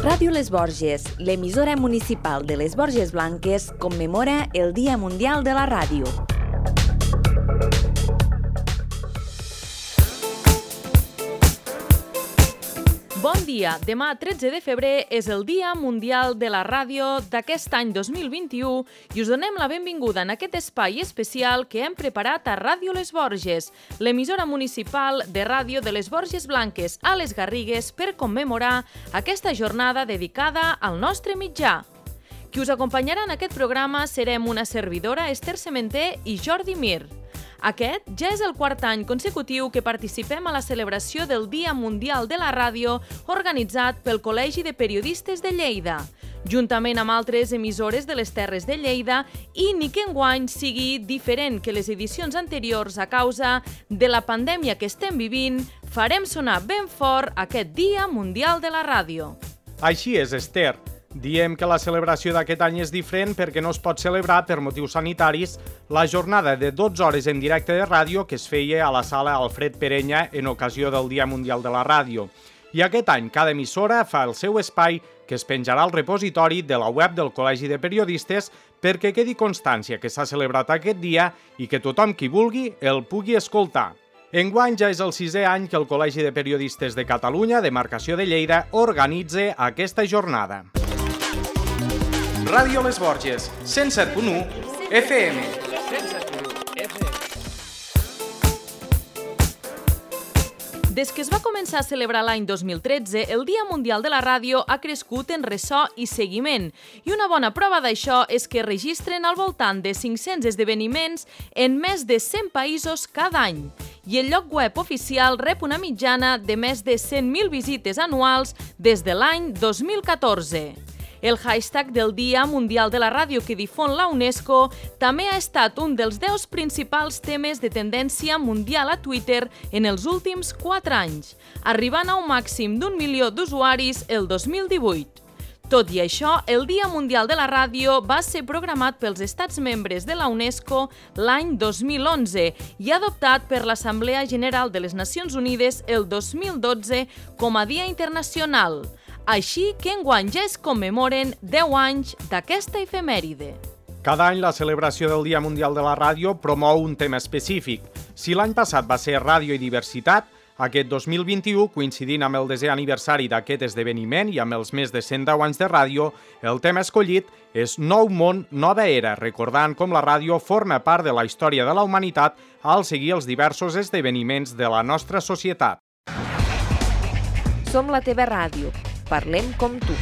Ràdio Les Borges, l'emissora municipal de les Borges Blanques, commemora el Dia Mundial de la Ràdio. Bon dia! Demà, 13 de febrer, és el Dia Mundial de la Ràdio d'aquest any 2021 i us donem la benvinguda en aquest espai especial que hem preparat a Ràdio Les Borges, l'emissora municipal de ràdio de les Borges Blanques a les Garrigues per commemorar aquesta jornada dedicada al nostre mitjà. Qui us acompanyarà en aquest programa serem una servidora, Esther Sementer i Jordi Mir. Aquest ja és el quart any consecutiu que participem a la celebració del Dia Mundial de la Ràdio organitzat pel Col·legi de Periodistes de Lleida, juntament amb altres emissores de les Terres de Lleida, i ni que enguany sigui diferent que les edicions anteriors a causa de la pandèmia que estem vivint, farem sonar ben fort aquest Dia Mundial de la Ràdio. Així és, Esther. Diem que la celebració d'aquest any és diferent perquè no es pot celebrar per motius sanitaris la jornada de 12 hores en directe de ràdio que es feia a la sala Alfred Perenya en ocasió del Dia Mundial de la Ràdio. I aquest any cada emissora fa el seu espai que es penjarà al repositori de la web del Col·legi de Periodistes perquè quedi constància que s'ha celebrat aquest dia i que tothom qui vulgui el pugui escoltar. Enguany ja és el 6è any que el Col·legi de Periodistes de Catalunya, demarcació de Lleida, organitza aquesta jornada. Ràdio Les Borges, 107.1 FM. Des que es va començar a celebrar l'any 2013, el Dia Mundial de la Ràdio ha crescut en ressò i seguiment. I una bona prova d'això és que registren al voltant de 500 esdeveniments en més de 100 països cada any. I el lloc web oficial rep una mitjana de més de 100.000 visites anuals des de l'any 2014. El hashtag del Dia Mundial de la Ràdio que difon la UNESCO també ha estat un dels 10 principals temes de tendència mundial a Twitter en els últims 4 anys, arribant a un màxim d'1 milió d'usuaris el 2018. Tot i això, el Dia Mundial de la Ràdio va ser programat pels Estats membres de la UNESCO l'any 2011 i adoptat per l'Assemblea General de les Nacions Unides el 2012 com a Dia Internacional. Així que enguany ja es commemoren 10 anys d'aquesta efemèride. Cada any la celebració del Dia Mundial de la Ràdio promou un tema específic. Si l'any passat va ser Ràdio i Diversitat, aquest 2021, coincidint amb el 10è aniversari d'aquest esdeveniment i amb els més de 110 anys de ràdio, el tema escollit és Nou món, nova era, recordant com la ràdio forma part de la història de la humanitat al seguir els diversos esdeveniments de la nostra societat. Som la teva ràdio. Parlem com tu.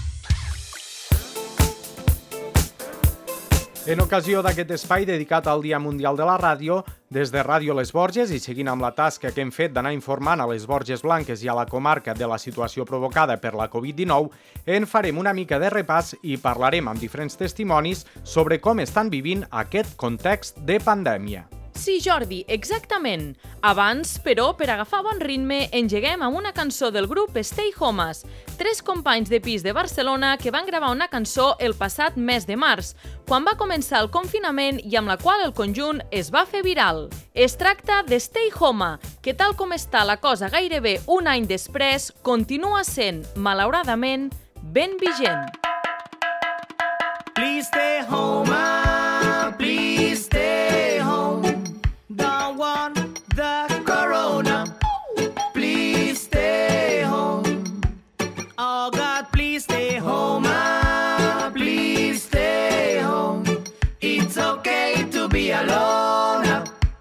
En ocasió d'aquest espai dedicat al Dia Mundial de la Ràdio, des de Ràdio Les Borges i seguint amb la tasca que hem fet d'anar informant a les Borges Blanques i a la comarca de la situació provocada per la Covid-19, en farem una mica de repàs i parlarem amb diferents testimonis sobre com estan vivint aquest context de pandèmia. Sí, Jordi, exactament. Abans, però, per agafar bon ritme, engeguem amb una cançó del grup Stay Homes, 3 companys de pis de Barcelona que van gravar una cançó el passat mes de març, quan va començar el confinament i amb la qual el conjunt es va fer viral. Es tracta de Stay Home, que tal com està la cosa gairebé un any després, continua sent, malauradament, ben vigent. Please stay home, please stay home. Don't want the corona. Please stay home. Oh God, please stay home. Please stay home. It's okay to be alone.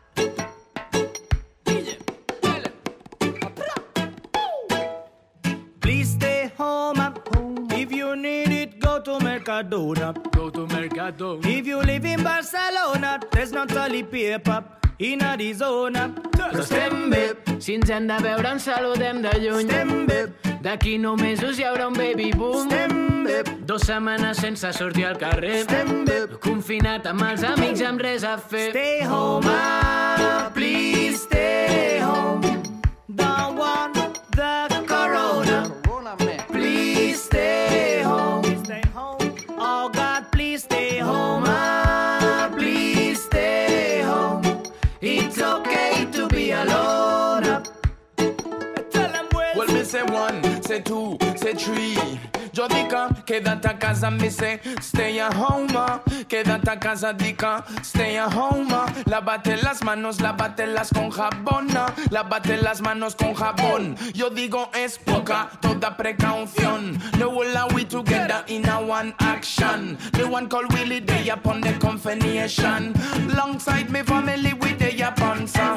Please stay home. If you need it, go to Mercadona. Go to Mercadona. If you live in Barcelona, there's no toilet paper in Arizona. Però estem bé, si ens hem de veure ens saludem de lluny. Estem bé, D'aquí 9 mesos hi haurà un baby boom. estem bé, 2 setmanes sense sortir al carrer. estem bé. Confinat amb els amics amb res a fer. Stay home, please stay home. Don't want the corona. Please stay home. Oh God, please stay home. Please stay home. It's okay to be alone. Tell them Well, me say 1, say 2, say 3. Yo dica, quédate a casa, me say, stay at home. Quédate a casa, dica, stay at home. Lávate las manos, lávatelas con jabón. Lávate las manos con jabón. Yo digo es poca, toda precaución. No allow we together in a one action. The one called Willie Day upon the confirmation. Alongside me family with the upon song.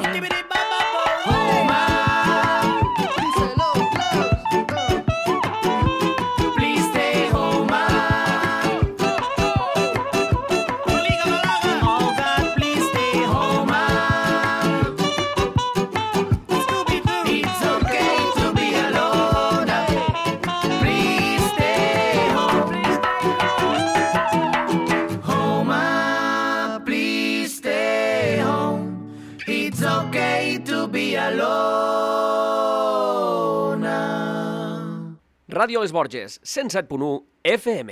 Ràdio Les Borges, 107.1 FM.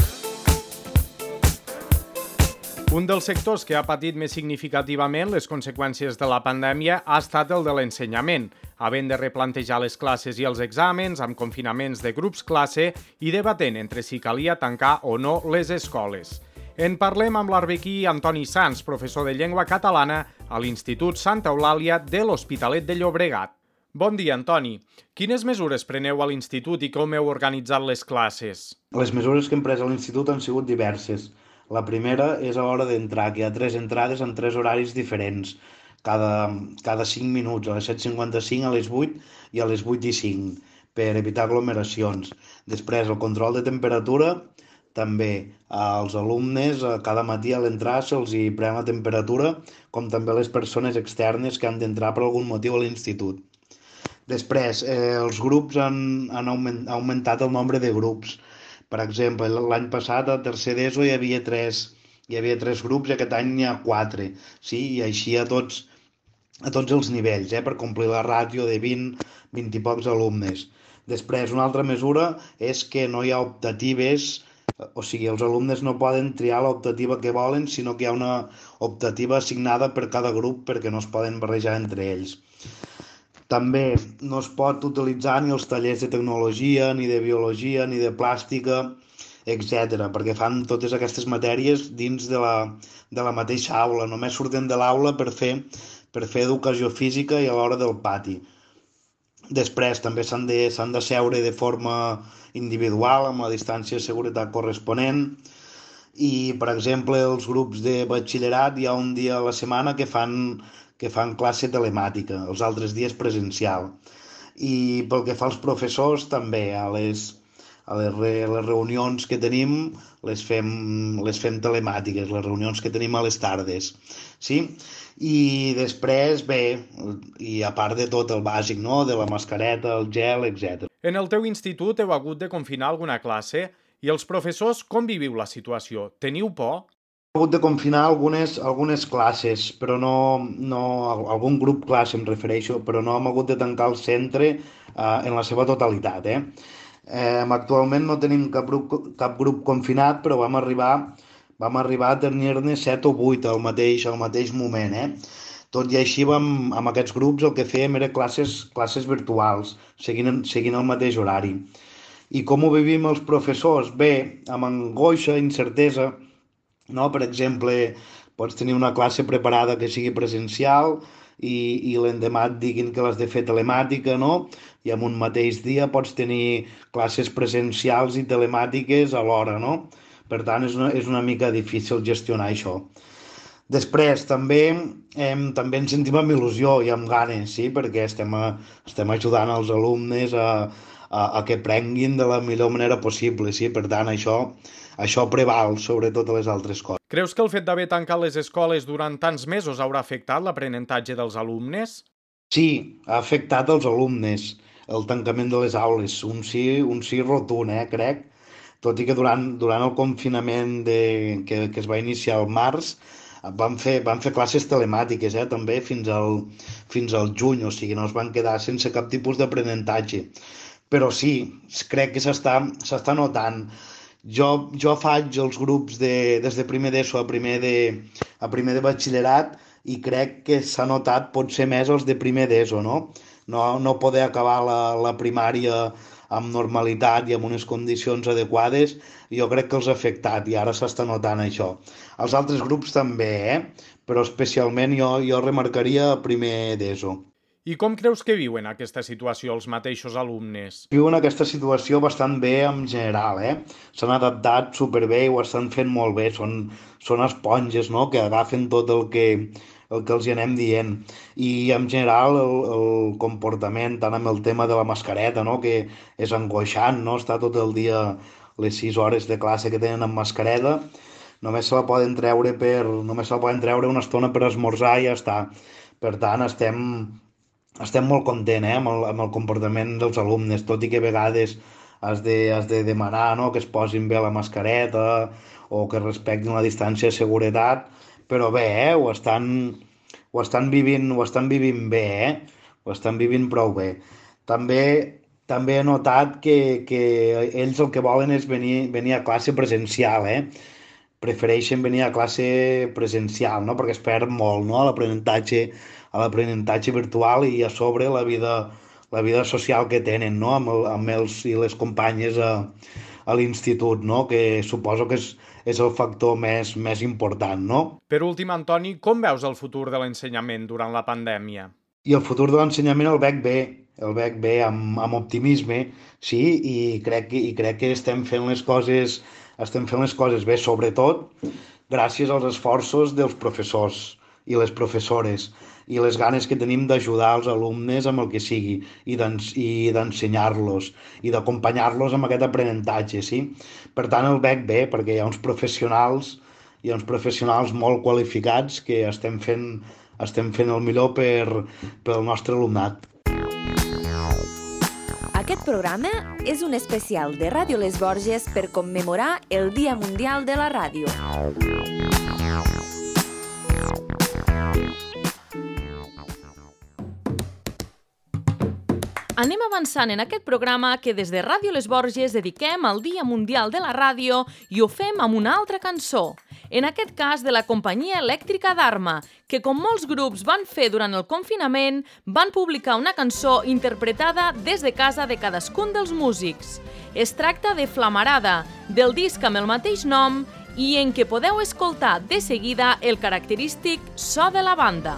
Un dels sectors que ha patit més significativament les conseqüències de la pandèmia ha estat el de l'ensenyament, havent de replantejar les classes i els exàmens amb confinaments de grups classe i debatent entre si calia tancar o no les escoles. En parlem amb l'arbequí Antoni Sans, professor de llengua catalana a l'Institut Santa Eulàlia de l'Hospitalet de Llobregat. Bon dia, Antoni. Quines mesures preneu a l'Institut i com heu organitzat les classes? Les mesures que hem pres a l'Institut han sigut diverses. La primera és a l'hora d'entrar, que hi ha 3 entrades en 3 horaris diferents, cada 5 minuts, a les 7:55, a les 8 i a les 8:05, per evitar aglomeracions. Després, el control de temperatura, també als alumnes, cada matí a l'entrar se'ls hi pren la temperatura, com també a les persones externes que han d'entrar per algun motiu a l'Institut. Després, els grups han augmentat el nombre de grups. Per exemple, l'any passat, a tercer d'ESO, hi havia 3 grups i aquest any n'hi ha 4. Sí? I així a tots els nivells, per complir la ràtio de 20 i pocs alumnes. Després, una altra mesura és que no hi ha optatives, o sigui, els alumnes no poden triar l'optativa que volen, sinó que hi ha una optativa assignada per cada grup perquè no es poden barrejar entre ells. També no es pot utilitzar ni els tallers de tecnologia, ni de biologia, ni de plàstica, etc. perquè fan totes aquestes matèries dins de la mateixa aula. Només surten de l'aula per fer educació física i a l'hora del pati. Després també s'han de seure de forma individual, amb la distància de seguretat corresponent. I, per exemple, els grups de batxillerat hi ha un dia a la setmana que fan classe telemàtica, els altres dies presencial. I pel que fa als professors, també a les reunions que tenim les fem telemàtiques, les reunions que tenim a les tardes. Sí? I després, bé, i a part de tot el bàsic, no? De la mascareta, el gel, etc. En el teu institut heu hagut de confinar alguna classe i els professors com viviu la situació? Teniu por? Hem hagut de confinar algunes classes, però no algun grup classe em refereixo, però no hem hagut de tancar el centre en la seva totalitat. Actualment no tenim cap grup confinat, però vam arribar a tenir-ne 7 o 8 al mateix moment. Tot i així, amb aquests grups el que fèiem era classes virtuals, seguint el mateix horari. I com ho vivim els professors? Bé, amb angoixa, incertesa. No? Per exemple, pots tenir una classe preparada que sigui presencial i l'endemà et diguin que l'has de fer telemàtica, no? I en un mateix dia pots tenir classes presencials i telemàtiques alhora, no? Per tant, és una mica difícil gestionar això. Després, també ens sentim amb il·lusió i amb ganes, sí? Perquè estem ajudant els alumnes a que prenguin de la millor manera possible, sí? Per tant, això preval sobre totes les altres coses. Creus que el fet d'haver tancat les escoles durant tants mesos haurà afectat l'aprenentatge dels alumnes? Sí, ha afectat els alumnes, el tancament de les aules. Un sí rotund, crec. Tot i que durant el confinament que es va iniciar al març, van fer classes telemàtiques, també fins al juny, o sigui, no es van quedar sense cap tipus d'aprenentatge. Però sí, crec que s'està notant. Jo faig els grups des de primer d'ESO a primer de batxillerat i crec que s'ha notat potser més els de primer d'ESO, no? no poder acabar la primària amb normalitat i amb unes condicions adequades, jo crec que els ha afectat i ara s'està notant això. Els altres grups també, però especialment jo remarcaria primer d'ESO. I com creus que viuen aquesta situació els mateixos alumnes? Viuen aquesta situació bastant bé en general, S'han adaptat superbé i ho estan fent molt bé. Són esponges, no?, que agafen tot el que els hi anem dient. I en general el comportament, tant amb el tema de la mascareta, no?, que és angoixant, no?, estar tot el dia les 6 hores de classe que tenen amb mascareta, només se la poden treure una estona per esmorzar i ja està. Per tant, estem molt contents amb el comportament dels alumnes, tot i que a vegades has de demanar, no?, que es posin bé la mascareta o que respectin la distància de seguretat, però bé, ho estan vivint bé, ho estan vivint prou bé. També he notat que ells el que volen és venir a classe presencial, Prefereixen venir a classe presencial, no?, perquè es perd molt, no?, a l'aprenentatge virtual i a sobre la vida social que tenen, no?, amb els i les companyes a l'institut, no?, que suposo que és el factor més important, no? Per últim, Antoni, com veus el futur de l'ensenyament durant la pandèmia? I el futur de l'ensenyament el veig bé amb optimisme, sí, i crec que estem fent les coses bé, sobretot gràcies als esforços dels professors i les professores i les ganes que tenim d'ajudar els alumnes amb el que sigui i d'ensenyar-los i d'acompanyar-los amb aquest aprenentatge, sí? Per tant, el veig bé perquè hi ha uns professionals molt qualificats que estem fent el millor pel nostre alumnat. Aquest programa és un especial de Ràdio Les Borges per commemorar el Dia Mundial de la Ràdio. Anem avançant en aquest programa que des de Ràdio Les Borges dediquem al Dia Mundial de la Ràdio i ho fem amb una altra cançó. En aquest cas de la companyia elèctrica d'Arma, que com molts grups van fer durant el confinament, van publicar una cançó interpretada des de casa de cadascun dels músics. Es tracta de Flamarada, del disc amb el mateix nom i en què podeu escoltar de seguida el característic so de la banda.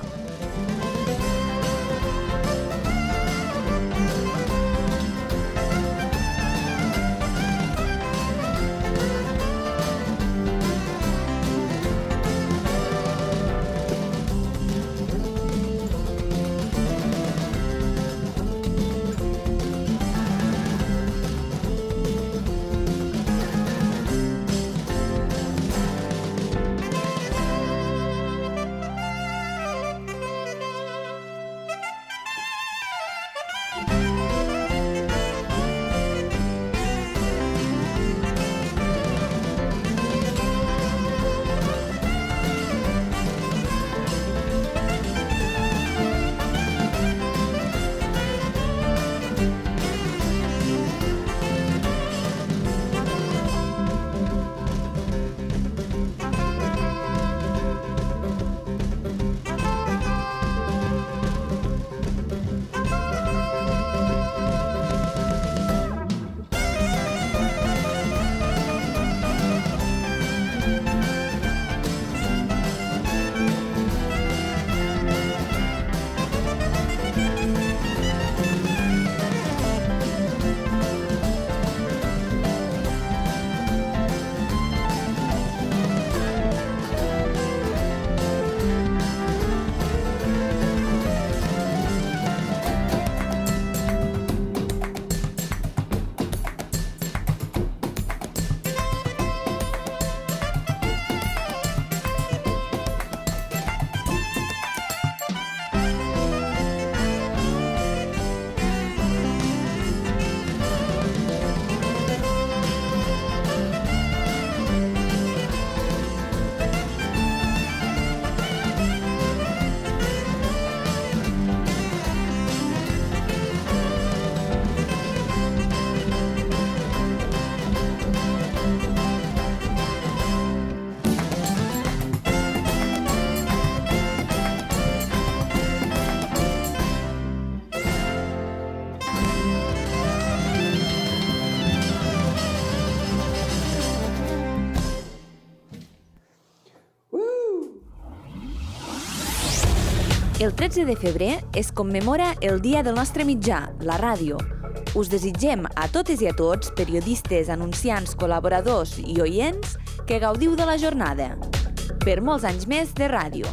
El 13 de febrer es commemora el dia del nostre mitjà, la ràdio. Us desitgem a totes i a tots, periodistes, anunciants, col·laboradors i oients, que gaudiu de la jornada. Per molts anys més de ràdio.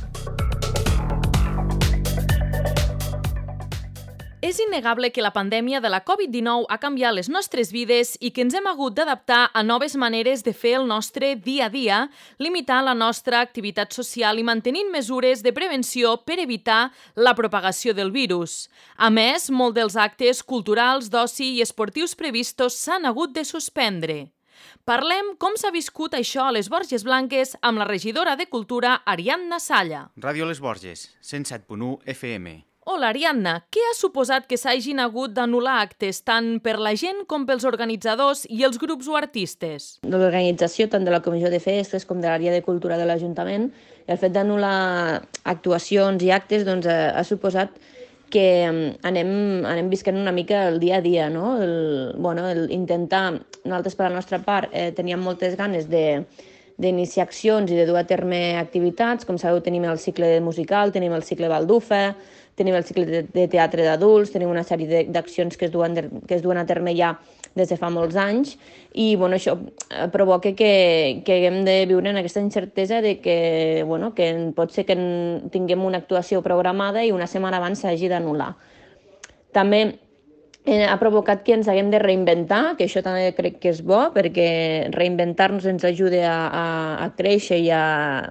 És innegable que la pandèmia de la Covid-19 ha canviat les nostres vides i que ens hem hagut d'adaptar a noves maneres de fer el nostre dia a dia, limitant la nostra activitat social i mantenint mesures de prevenció per evitar la propagació del virus. A més, molts dels actes culturals, d'oci i esportius previstos s'han hagut de suspendre. Parlem com s'ha viscut això a les Borges Blanques amb la regidora de Cultura, Ariadna Salla. Ràdio Les Borges, 107.1 FM. Hola, Ariadna. Què ha suposat que s'hagin hagut d'anul·lar actes tant per la gent com pels organitzadors i els grups o artistes? De l'organització, tant de la Comissió de Festes com de l'àrea de Cultura de l'Ajuntament, el fet d'anul·lar actuacions i actes ha suposat que anem visquent una mica el dia a dia, no? Intentar, nosaltres per la nostra part teníem moltes ganes d'iniciar accions i de dur a terme activitats. Com sabeu, tenim el cicle musical, tenim el cicle baldufa, tenim el cicle de teatre d'adults, tenim una sèrie d'accions que es duen a terme ja des de fa molts anys i això provoca que haguem de viure en aquesta incertesa de que pot ser que tinguem una actuació programada i una setmana abans s'hagi d'anul·lar. També ha provocat que ens haguem de reinventar, que això també crec que és bo, perquè reinventar-nos ens ajuda a créixer i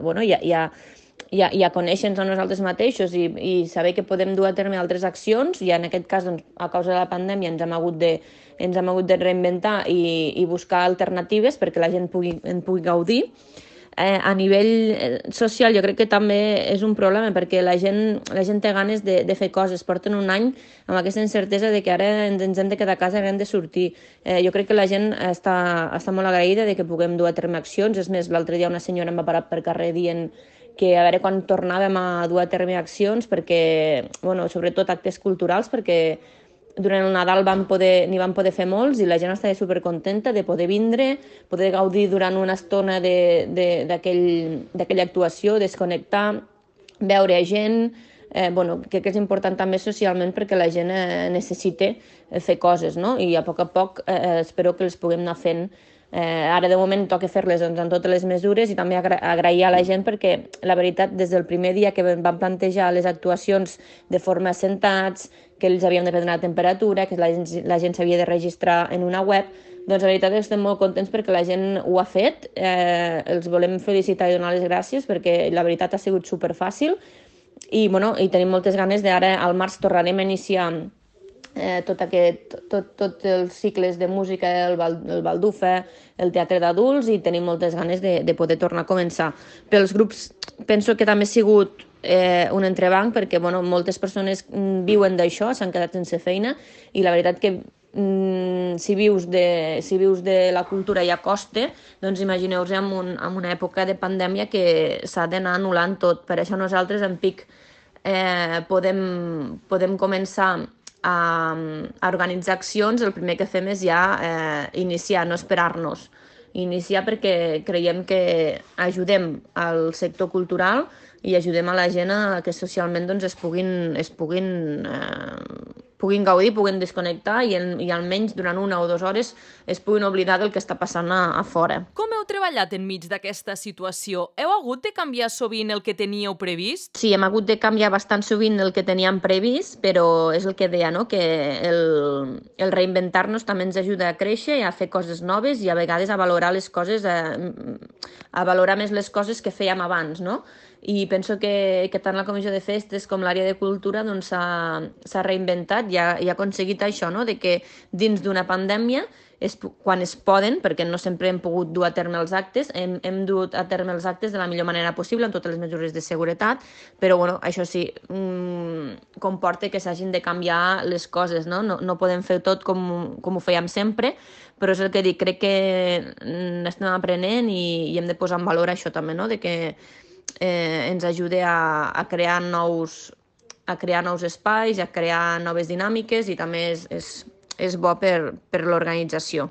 a conèixer-nos a nosaltres mateixos i saber que podem dur a terme altres accions, i en aquest cas, a causa de la pandèmia, ens hem hagut de reinventar i buscar alternatives perquè la gent en pugui gaudir. A nivell social jo crec que també és un problema perquè la gent té ganes de fer coses, porten un any amb aquesta incertesa de que ara ens hem de quedar a casa i hem de sortir. Jo crec que la gent està molt agraïda de que puguem dur a terme accions. És més, l'altre dia una senyora em va parar per carrer dient que a veure quan tornàvem a dur a terme accions, perquè, sobretot actes culturals, perquè durant el Nadal n'hi vam poder fer molts i la gent estava supercontenta de poder vindre, poder gaudir durant una estona d'aquella actuació, desconnectar, veure gent. Crec que és important també socialment perquè la gent necessita fer coses, no? I a poc espero que les puguem anar fent. Ara de moment toca fer-les amb totes les mesures i també agrair a la gent perquè la veritat des del primer dia que vam plantejar les actuacions de forma assentats, que ells havíem de prendre la temperatura, que la gent s'havia de registrar en una web, doncs la veritat estem molt contents perquè la gent ho ha fet. Els volem felicitar i donar les gràcies perquè la veritat ha sigut superfàcil i tenim moltes ganes d'ara al març tornarem a iniciar tots els cicles de música, el baldufa, el teatre d'adults, i tenim moltes ganes de poder tornar a començar. Pels grups penso que també ha sigut un entrebanc perquè moltes persones viuen d'això, s'han quedat sense feina i la veritat que si vius de la cultura i a costa, doncs imagineu-vos en una època de pandèmia que s'ha d'anar anul·lant tot. Per això nosaltres en PIC podem començar a organitzar accions. El primer que fem és ja iniciar, no esperar-nos. Iniciar perquè creiem que ajudem al sector cultural i ajudem a la gent a que socialment es puguin gaudir, puguin desconnectar i almenys durant 1 o 2 hores es puguin oblidar del que està passant a fora. Com heu treballat enmig d'aquesta situació? Heu hagut de canviar sovint el que teníeu previst? Sí, hem hagut de canviar bastant sovint el que teníem previst, però és el que deia, no? Que el reinventar-nos també ens ajuda a créixer i a fer coses noves i a vegades a valorar les coses, a valorar més les coses que fèiem abans, no? I penso que tant la Comissió de Festes com l'àrea de Cultura s'ha reinventat i ha aconseguit això, no? De que dins d'una pandèmia, quan es poden, perquè no sempre hem pogut dur a terme els actes, hem dut a terme els actes de la millor manera possible, amb totes les mesures de seguretat, però això sí, comporta que s'hagin de canviar les coses, no? No podem fer tot com ho fèiem sempre, però és el que dic, crec que estem aprenent i hem de posar en valor això també, no? De que ens ajuda a crear nous espais, a crear noves dinàmiques i també és bo per l'organització.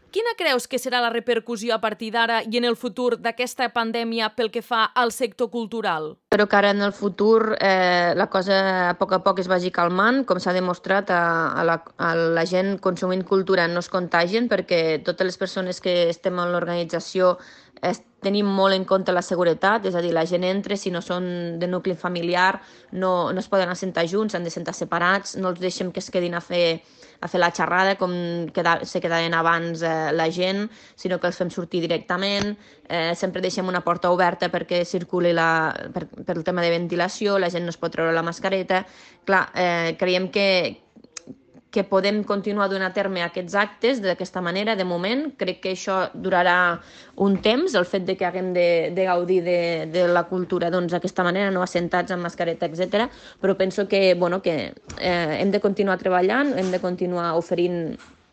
Quina creus que serà la repercussió a partir d'ara i en el futur d'aquesta pandèmia pel que fa al sector cultural? Però que ara en el futur la cosa a poc es vagi calmant, com s'ha demostrat, a la gent consumint cultura no es contagien, perquè totes les persones que estem en l'organització tenim molt en compte la seguretat, és a dir, la gent entra, si no són de nucli familiar, no es poden assentar junts, han de sentar separats, no els deixem que es quedin a fer la xerrada com se quedaven abans la gent, sinó que els fem sortir directament, sempre deixem una porta oberta perquè circuli per el tema de ventilació, la gent no es pot treure la mascareta. Clar, creiem que podem continuar donant a terme aquests actes d'aquesta manera, de moment. Crec que això durarà un temps, el fet de que haguem de gaudir de la cultura d'aquesta manera, no assentats amb mascareta, etc. Però penso que hem de continuar treballant, hem de continuar oferint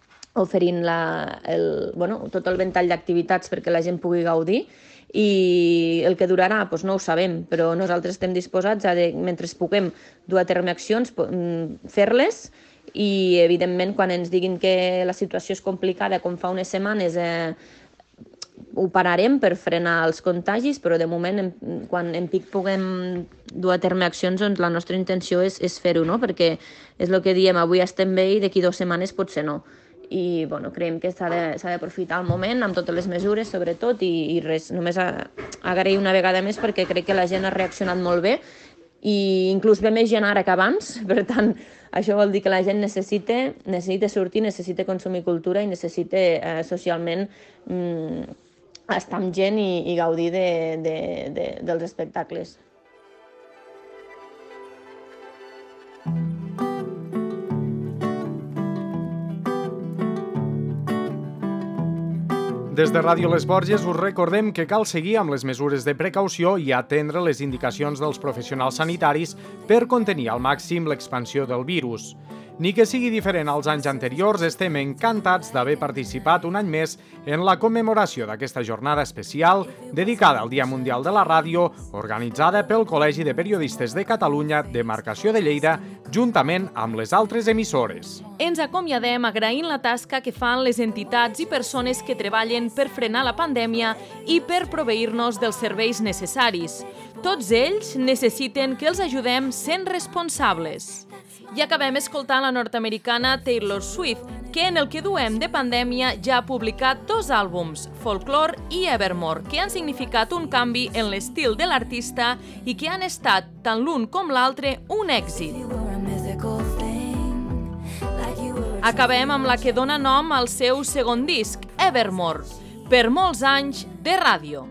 tot el ventall d'activitats perquè la gent pugui gaudir, i el que durarà no ho sabem, però nosaltres estem disposats a, mentre puguem dur a terme accions, fer-les, i evidentment quan ens diguin que la situació és complicada com fa unes setmanes ho pararem per frenar els contagis, però de moment quan en pic puguem dur a terme accions, doncs la nostra intenció és fer-ho, no? Perquè és el que diem, avui estem bé i d'aquí 2 setmanes potser no. I creiem que s'ha d'aprofitar el moment amb totes les mesures, sobretot, i res, només agrair una vegada més perquè crec que la gent ha reaccionat molt bé, i inclús ve més gent ara que abans, per tant, això vol dir que la gent necessita sortir, necessita consumir cultura i necessita socialment estar amb gent i gaudir dels espectacles. Des de Ràdio Les Borges us recordem que cal seguir amb les mesures de precaució i atendre les indicacions dels professionals sanitaris per contenir al màxim l'expansió del virus. Ni que sigui diferent als anys anteriors, estem encantats d'haver participat un any més en la commemoració d'aquesta jornada especial dedicada al Dia Mundial de la Ràdio, organitzada pel Col·legi de Periodistes de Catalunya, Demarcació de Lleida, juntament amb les altres emissores. Ens acomiadem agraint la tasca que fan les entitats i persones que treballen per frenar la pandèmia i per proveir-nos dels serveis necessaris. Tots ells necessiten que els ajudem sent responsables. I acabem escoltant la nord-americana Taylor Swift, que en el que duem de pandèmia ja ha publicat 2 àlbums, Folklore i Evermore, que han significat un canvi en l'estil de l'artista i que han estat, tant l'un com l'altre, un èxit. Acabem amb la que dona nom al seu segon disc, Evermore, per molts anys de ràdio.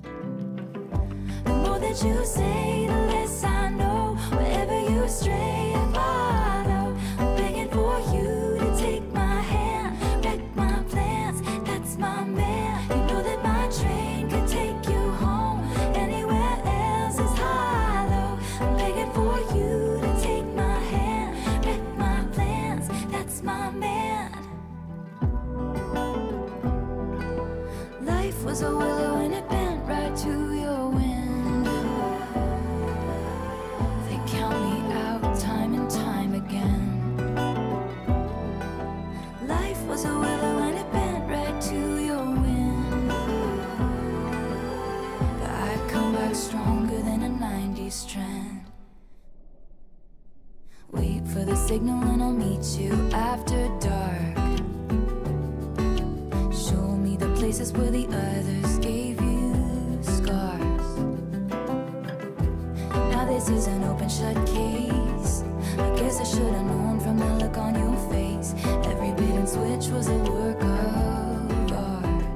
Was a willow and it bent right to your window. They count me out time and time again. Life was a willow and it bent right to your window. But I come back stronger than a 90s strand. Wait for the signal and I'll meet you after dark. Show me the places where the others gave you scars. Now this is an open shut case. I guess I should have known from the look on your face. Every bait and switch was a work of art.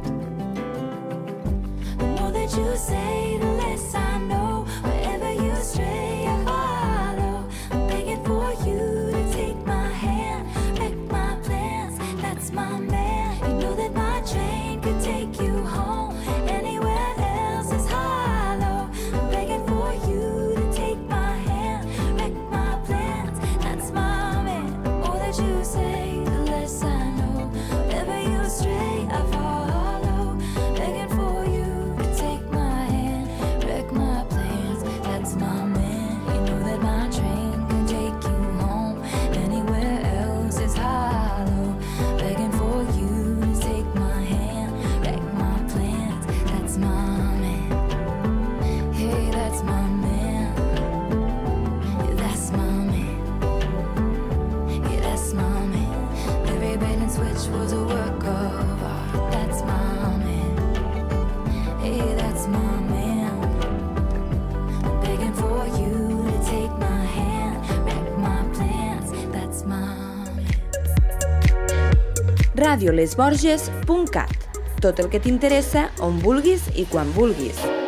The more that you say, the less I know. Wherever you stray, I follow. I'm begging for you to take my hand, wreck my plans. That's my man. You know that my train could take you home. Anywhere else is hollow. I'm begging for you to take my hand, wreck my plans. That's my man. The more that you say, the less I know. Wherever you stray, I follow. Begging for you to take my hand, wreck my plans. That's my man. You know that my train can take you home. Anywhere else is hollow. Begging for you radiolesborges.cat. Tot el que t'interessa on vulguis i quan vulguis.